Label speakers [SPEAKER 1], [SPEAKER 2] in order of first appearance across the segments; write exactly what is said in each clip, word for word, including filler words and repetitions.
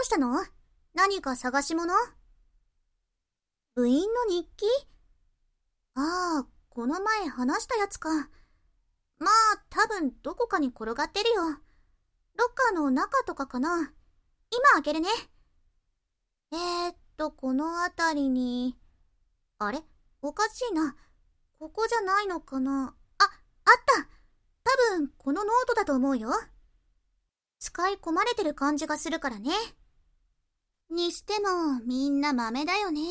[SPEAKER 1] うしたの？何か探し物？部員の日記？ああ、この前話したやつか。まあ、多分どこかに転がってるよ。ロッカーの中とかかな。今開けるね。えーっと、この辺りに。あれ？おかしいな。ここじゃないのかな。あ、あった。多分このノートだと思うよ。使い込まれてる感じがするからね。にしてもみんな豆だよね。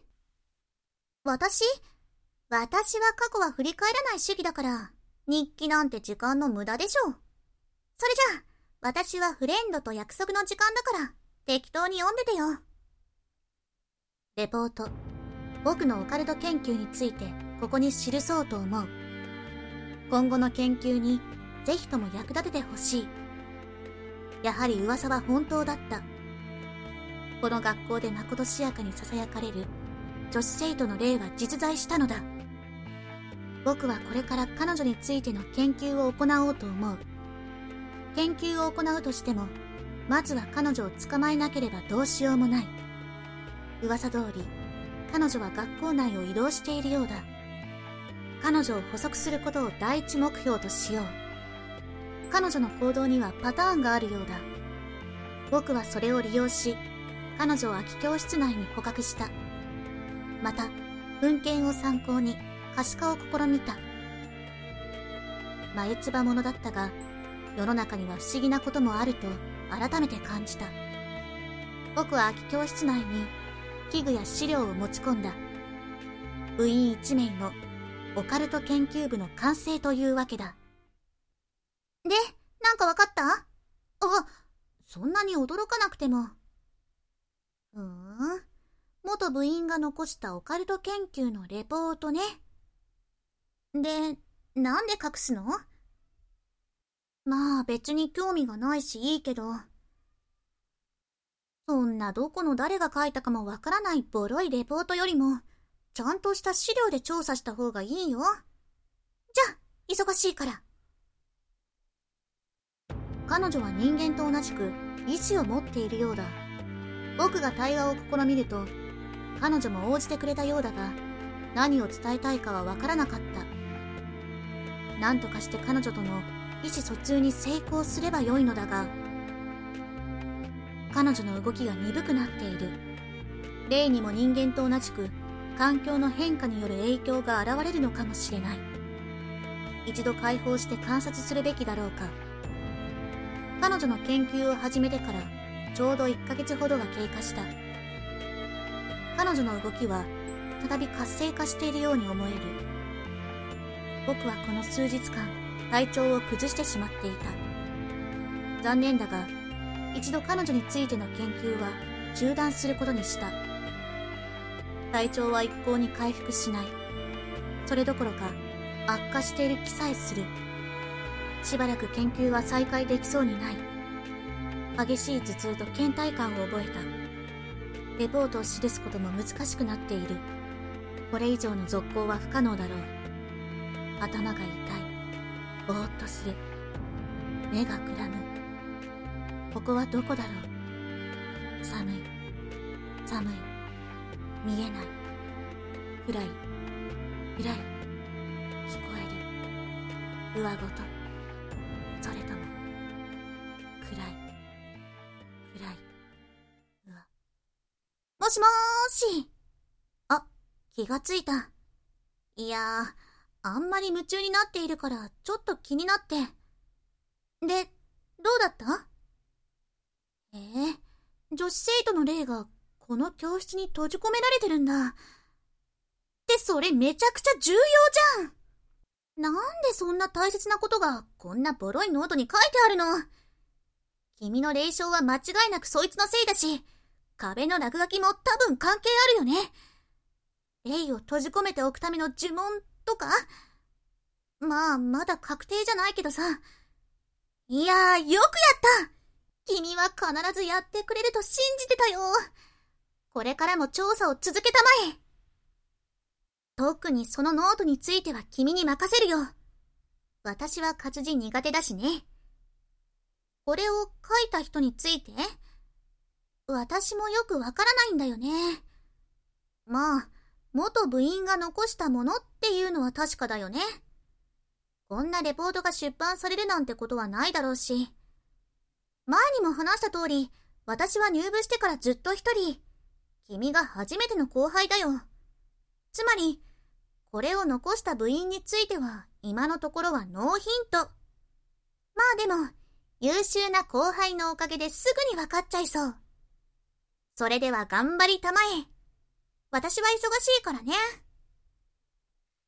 [SPEAKER 1] 私私は過去は振り返らない主義だから、日記なんて時間の無駄でしょ。それじゃあ、私はフレンドと約束の時間だから、適当に読んでてよ。レポート。僕のオカルト研究についてここに記そうと思う。今後の研究にぜひとも役立ててほしい。やはり噂は本当だった。この学校でまことしやかに囁かれる女子生徒の霊は実在したのだ。僕はこれから彼女についての研究を行おうと思う。研究を行うとしても、まずは彼女を捕まえなければどうしようもない。噂通り、彼女は学校内を移動しているようだ。彼女を捕捉することを第一目標としよう。彼女の行動にはパターンがあるようだ。僕はそれを利用し、彼女を空き教室内に捕獲した。また、文献を参考に可視化を試みた。眉唾者だったが、世の中には不思議なこともあると改めて感じた。僕は空き教室内に器具や資料を持ち込んだ。部員一名のオカルト研究部の完成というわけだ。で、なんかわかった？あ、そんなに驚かなくても。ふーん、元部員が残したオカルト研究のレポートね。で、なんで隠すの？まあ別に興味がないしいいけど。そんなどこの誰が書いたかもわからないボロいレポートよりも、ちゃんとした資料で調査した方がいいよ。じゃあ、忙しいから。彼女は人間と同じく意志を持っているようだ。僕が対話を試みると、彼女も応じてくれたようだが、何を伝えたいかはわからなかった。何とかして彼女との意思疎通に成功すればよいのだが、彼女の動きが鈍くなっている。霊にも人間と同じく環境の変化による影響が現れるのかもしれない。一度解放して観察するべきだろうか。彼女の研究を始めてからちょうどいっかげつほどが経過した。彼女の動きは再び活性化しているように思える。僕はこの数日間体調を崩してしまっていた。残念だが、一度彼女についての研究は中断することにした。体調は一向に回復しない。それどころか悪化している気さえする。しばらく研究は再開できそうにない。激しい頭痛と倦怠感を覚えた。レポートを記すことも難しくなっている。これ以上の続行は不可能だろう。頭が痛い。ぼーっとする。目がくらむ。ここはどこだろう。寒い。寒い。見えない。暗い。暗い。聞こえる。上ごと。それとも暗い。暗い。うわ。もしもーし。あ、気がついた。いやー、あんまり夢中になっているからちょっと気になって。で、どうだった？ええ、女子生徒の霊がこの教室に閉じ込められてるんだ。ってそれめちゃくちゃ重要じゃん。なんでそんな大切なことがこんなボロいノートに書いてあるの？君の霊障は間違いなくそいつのせいだし、壁の落書きも多分関係あるよね。霊を閉じ込めておくための呪文とか？まあまだ確定じゃないけどさ。いやー、よくやった。君は必ずやってくれると信じてたよ。これからも調査を続けたまえ。特にそのノートについては君に任せるよ。私は活字苦手だしね。これを書いた人について？ 私もよくわからないんだよね。まあ、元部員が残したものっていうのは確かだよね。こんなレポートが出版されるなんてことはないだろうし。前にも話した通り、私は入部してからずっと一人。君が初めての後輩だよ。つまり、これを残した部員については、今のところはノーヒント。まあでも、優秀な後輩のおかげですぐにわかっちゃいそう。それでは頑張りたまえ。私は忙しいからね。